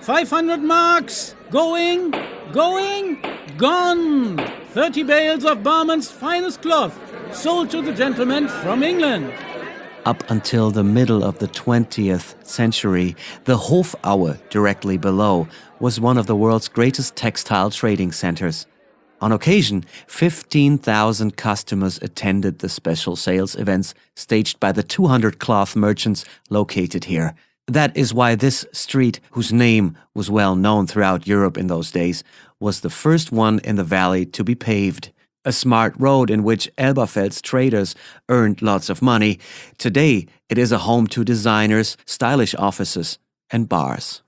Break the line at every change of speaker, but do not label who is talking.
500 marks! Going, gone! 30 bales of Barman's finest cloth, sold to the gentleman from England.
Up until the middle of the 20th century, the Hofaue, directly below, was one of the world's greatest textile trading centers. On occasion, 15,000 customers attended the special sales events staged by the 200 cloth merchants located here. That is why this street, whose name was well known throughout Europe in those days, was the first one in the valley to be paved. A smart road in which Elberfeld's traders earned lots of money. Today, it is a home to designers, stylish offices, and bars.